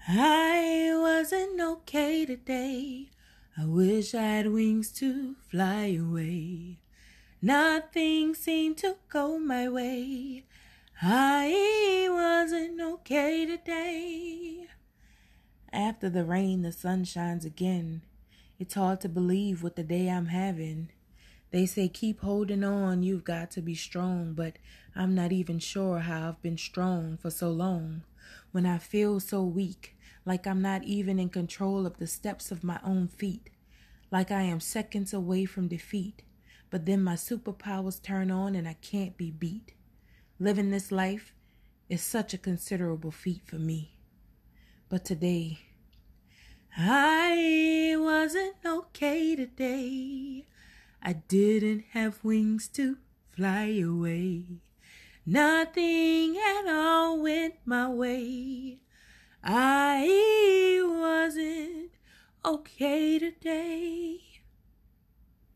I wasn't okay today. I wish I had wings to fly away. Nothing seemed to go my way. I wasn't okay today. After the rain, the sun shines again. It's hard to believe what the day I'm having. They say keep holding on, you've got to be strong, but I'm not even sure how I've been strong for so long. When I feel so weak, like I'm not even in control of the steps of my own feet, like I am seconds away from defeat, but then my superpowers turn on and I can't be beat. Living this life is such a considerable feat for me. But today, I wasn't okay today. I didn't have wings to fly away. Nothing at all went my way. I wasn't okay today.